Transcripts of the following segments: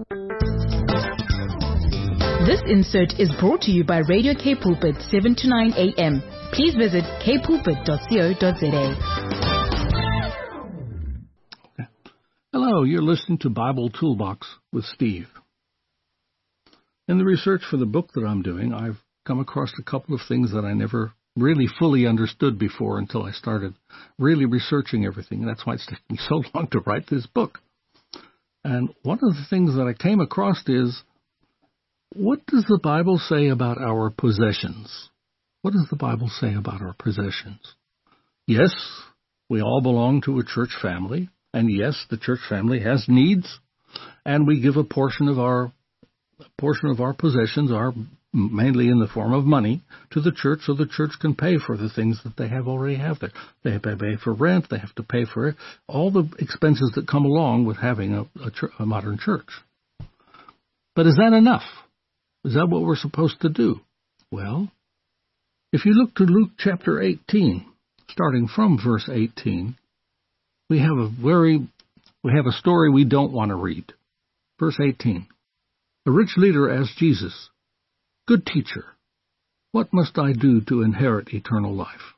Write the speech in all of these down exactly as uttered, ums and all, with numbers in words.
This insert is brought to you by Radio K Pulpit, seven to nine a.m. Please visit k pulpit dot co dot za. Hello, you're listening to Bible Toolbox with Steve. In the research for the book that I'm doing, I've come across a couple of things that I never really fully understood before until I started really researching everything. And that's why it's taking me so long to write this book. And one of the things that I came across is, what does the Bible say about our possessions? What does the Bible say about our possessions? Yes, we all belong to a church family. And yes, the church family has needs, and we give a portion of our a portion of our possessions, are mainly in the form of money, to the church so the church can pay for the things that they have already have there. They have to pay for rent. They have to pay for all the expenses that come along with having a, a, ch- a modern church. But is that enough? Is that what we're supposed to do? Well, if you look to Luke chapter eighteen, starting from verse eighteen, we have a very, we have a story we don't want to read. Verse eighteen. A rich leader asked Jesus, "Good teacher, what must I do to inherit eternal life?"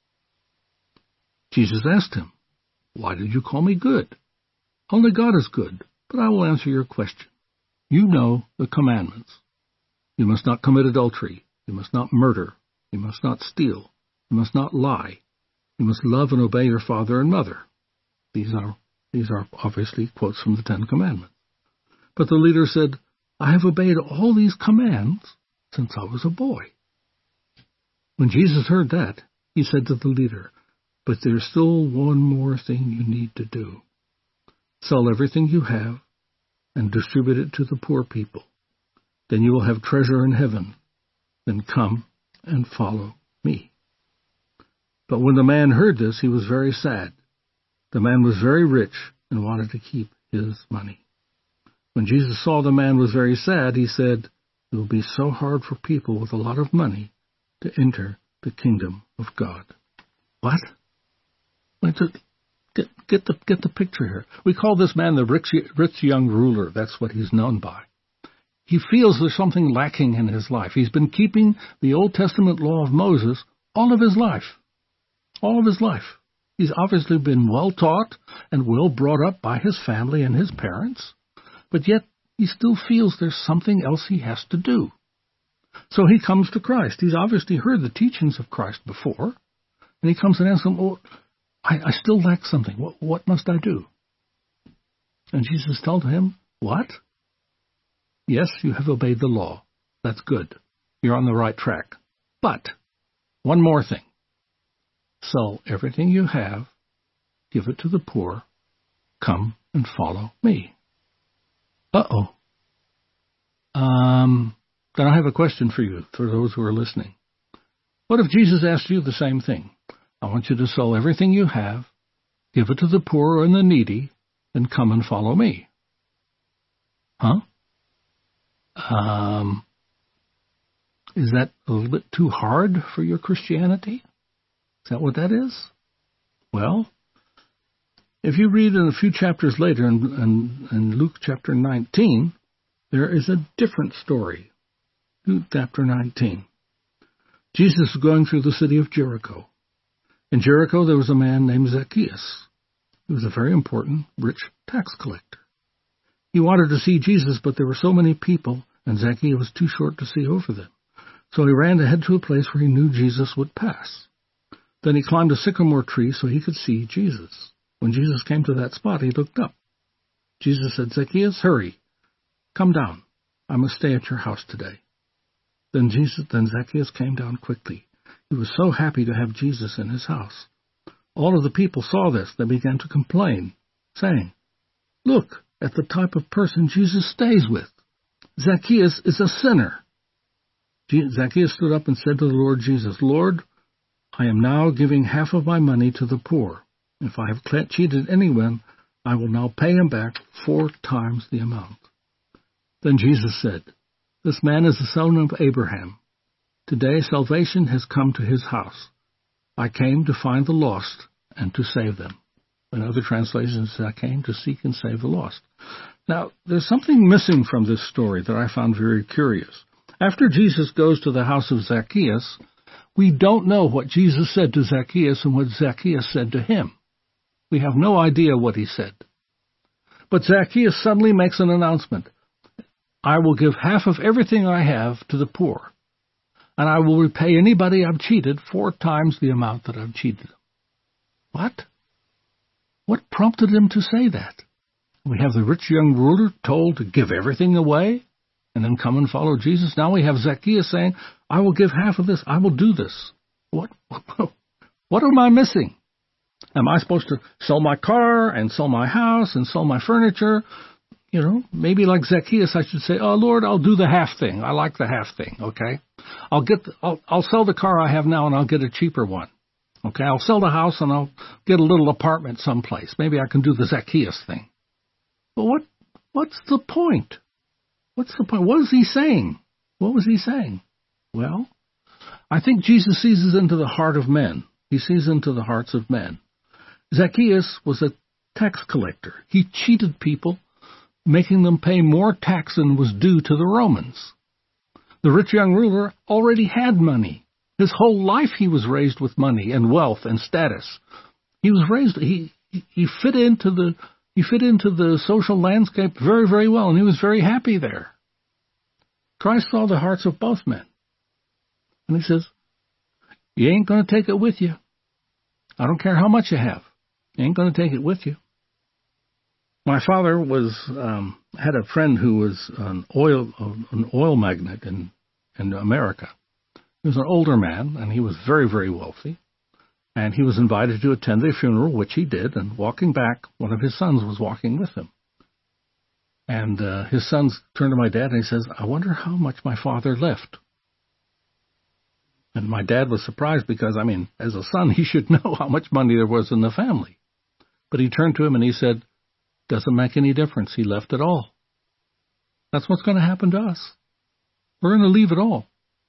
Jesus asked him, "Why did you call me good? Only God is good, but I will answer your question. You know the commandments. You must not commit adultery. You must not murder. You must not steal. You must not lie. You must love and obey your father and mother." These are, these are obviously quotes from the Ten Commandments. But the leader said, "I have obeyed all these commands since I was a boy." When Jesus heard that, he said to the leader, "But there's still one more thing you need to do. Sell everything you have and distribute it to the poor people. Then you will have treasure in heaven. Then come and follow me." But when the man heard this, he was very sad. The man was very rich and wanted to keep his money. When Jesus saw the man was very sad, he said, "It will be so hard for people with a lot of money to enter the kingdom of God." What? Get, get, the, get the picture here. We call this man the rich, rich young ruler. That's what he's known by. He feels there's something lacking in his life. He's been keeping the Old Testament law of Moses all of his life. All of his life. He's obviously been well taught and well brought up by his family and his parents, but yet he still feels there's something else he has to do. So he comes to Christ. He's obviously heard the teachings of Christ before, and he comes and asks him, "Oh, I, I still lack something. What, what must I do?" And Jesus told him, "What? Yes, you have obeyed the law. That's good. You're on the right track. But one more thing. Sell everything you have, give it to the poor, come and follow me." Uh-oh. Um, then I have a question for you, for those who are listening. What if Jesus asked you the same thing? "I want you to sell everything you have, give it to the poor and the needy, and come and follow me." Huh? Um, is that a little bit too hard for your Christianity? Is that what that is? Well, if you read in a few chapters later in, in, in Luke chapter nineteen, there is a different story. Luke chapter nineteen. Jesus is going through the city of Jericho. In Jericho, there was a man named Zacchaeus. He was a very important, rich tax collector. He wanted to see Jesus, but there were so many people, and Zacchaeus was too short to see over them. So he ran ahead to a place where he knew Jesus would pass. Then he climbed a sycamore tree so he could see Jesus. When Jesus came to that spot, he looked up. Jesus said, "Zacchaeus, hurry. Come down. I must stay at your house today." Then Jesus, then Zacchaeus came down quickly. He was so happy to have Jesus in his house. All of the people saw this. They began to complain, saying, "Look at the type of person Jesus stays with. Zacchaeus is a sinner." Zacchaeus stood up and said to the Lord Jesus, "Lord, I am now giving half of my money to the poor. If I have cheated anyone, I will now pay him back four times the amount." Then Jesus said, "This man is the son of Abraham. Today salvation has come to his house. I came to find the lost and to save them." In other translations, "I came to seek and save the lost." Now, there's something missing from this story that I found very curious. After Jesus goes to the house of Zacchaeus, we don't know what Jesus said to Zacchaeus and what Zacchaeus said to him. We have no idea what he said. But Zacchaeus suddenly makes an announcement. I will give half of everything I have to the poor, and I will repay anybody I've cheated four times the amount that I've cheated them. What? What prompted him to say that? We have the rich young ruler told to give everything away and then come and follow Jesus. Now we have Zacchaeus saying, I will give half of this. I will do this. What, what am I missing? Am I supposed to sell my car and sell my house and sell my furniture? You know, maybe like Zacchaeus, I should say, oh, Lord, I'll do the half thing. I like the half thing, okay? I'll get, the, I'll, I'll sell the car I have now and I'll get a cheaper one. Okay, I'll sell the house and I'll get a little apartment someplace. Maybe I can do the Zacchaeus thing. But what, what's the point? What's the point? What is he saying? What was he saying? Well, I think Jesus sees into the heart of men. He sees into the hearts of men. Zacchaeus was a tax collector. He cheated people, making them pay more tax than was due to the Romans. The rich young ruler already had money. His whole life he was raised with money and wealth and status. He was raised, he, he fit into the, he fit into the social landscape very, very well, and he was very happy there. Christ saw the hearts of both men. And he says, you ain't going to take it with you. I don't care how much you have. You ain't going to take it with you. My father was um, had a friend who was an oil an oil magnate in, in America. He was an older man, and he was very, very wealthy. And he was invited to attend the funeral, which he did. And walking back, one of his sons was walking with him. And uh, his sons turned to my dad, and he says, I wonder how much my father left. And my dad was surprised because, I mean, as a son, he should know how much money there was in the family. But he turned to him and he said, doesn't make any difference. He left it all. That's what's going to happen to us. We're going to leave it all.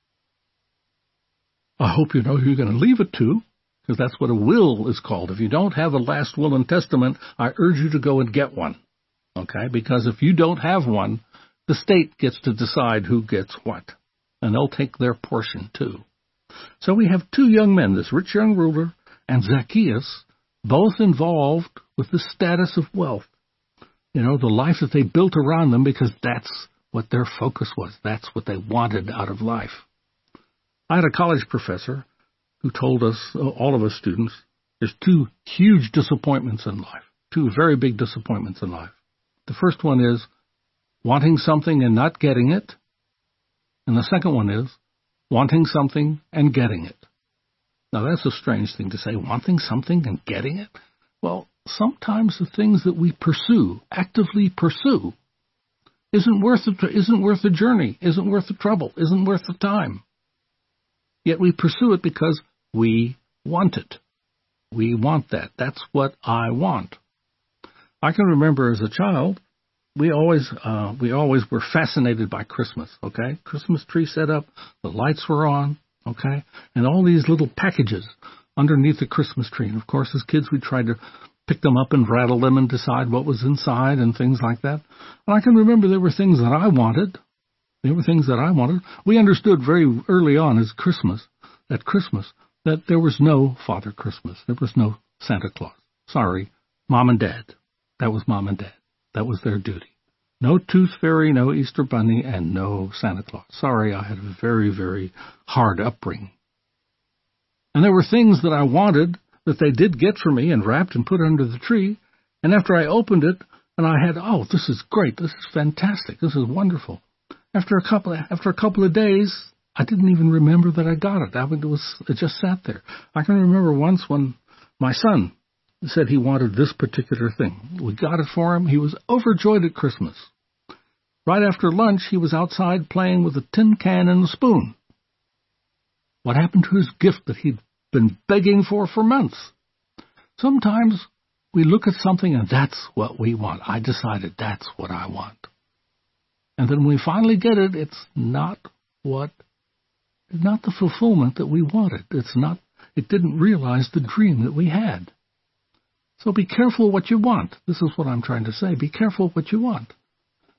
I hope you know who you're going to leave it to, because that's what a will is called. If you don't have a last will and testament, I urge you to go and get one. Okay? Because if you don't have one, the state gets to decide who gets what. And they'll take their portion too. So we have two young men, this rich young ruler and Zacchaeus, both involved with the status of wealth. You know, the life that they built around them, because that's what their focus was. That's what they wanted out of life. I had a college professor who told us, all of us students, there's two huge disappointments in life, two very big disappointments in life. The first one is wanting something and not getting it. And the second one is wanting something and getting it. Now, that's a strange thing to say, wanting something and getting it. Well, sometimes the things that we pursue, actively pursue, isn't worth the, isn't worth the journey, isn't worth the trouble, isn't worth the time. Yet we pursue it because we want it. We want that. That's what I want. I can remember as a child, we always uh, we always were fascinated by Christmas, okay? Christmas tree set up, the lights were on, okay? And all these little packages underneath the Christmas tree. And, of course, as kids, we tried to pick them up and rattle them and decide what was inside and things like that. And I can remember there were things that I wanted. There were things that I wanted. We understood very early on as Christmas, at Christmas, that there was no Father Christmas. There was no Santa Claus. Sorry, Mom and Dad. That was Mom and Dad. That was their duty. No Tooth Fairy, no Easter Bunny, and no Santa Claus. Sorry, I had a very, very hard upbringing. And there were things that I wanted that they did get for me and wrapped and put under the tree. And after I opened it, and I had, oh, this is great. This is fantastic. This is wonderful. After a couple of, after a couple of days, I didn't even remember that I got it. I mean, it was it just sat there. I can remember once when my son said he wanted this particular thing. We got it for him. He was overjoyed at Christmas. Right after lunch, he was outside playing with a tin can and a spoon. What happened to his gift that he'd been begging for for months? Sometimes we look at something and that's what we want. I decided that's what I want. And then when we finally get it, it's not what, not the fulfillment that we wanted. It's not, it didn't realize the dream that we had. So be careful what you want. This is what I'm trying to say. Be careful what you want.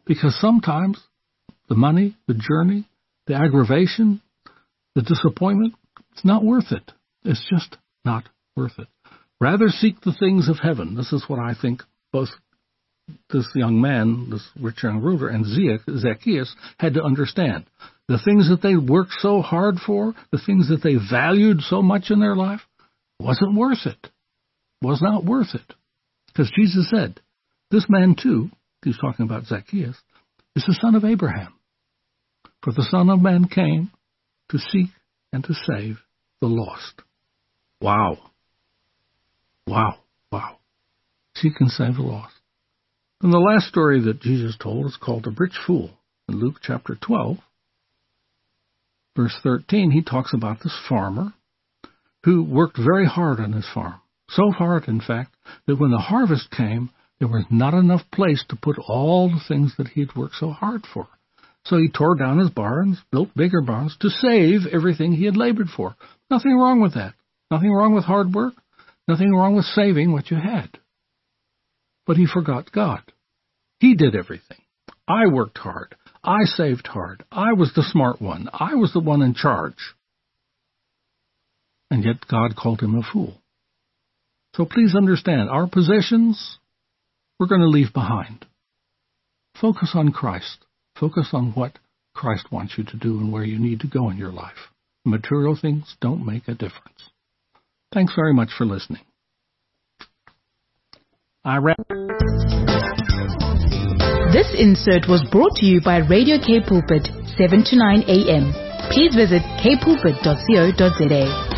Because sometimes the money, the journey, the aggravation, the disappointment, it's not worth it. It's just not worth it. Rather seek the things of heaven. This is what I think both this young man, this rich young ruler, and Zacchaeus had to understand. The things that they worked so hard for, the things that they valued so much in their life, wasn't worth it. Was not worth it. Because Jesus said, this man too, he's talking about Zacchaeus, is the son of Abraham. For the Son of Man came to seek and to save the lost. Wow. Wow. Wow. Seek and save the lost. And the last story that Jesus told is called The Rich Fool. In Luke chapter twelve, verse thirteen, he talks about this farmer who worked very hard on his farm. So hard, in fact, that when the harvest came, there was not enough place to put all the things that he had worked so hard for. So he tore down his barns, built bigger barns to save everything he had labored for. Nothing wrong with that. Nothing wrong with hard work. Nothing wrong with saving what you had. But he forgot God. He did everything. I worked hard. I saved hard. I was the smart one. I was the one in charge. And yet God called him a fool. So please understand, our possessions, we're going to leave behind. Focus on Christ. Focus on what Christ wants you to do and where you need to go in your life. Material things don't make a difference. Thanks very much for listening. I wrap. This insert was brought to you by Radio K Pulpit, seven to nine a.m. Please visit k pulpit dot co dot za.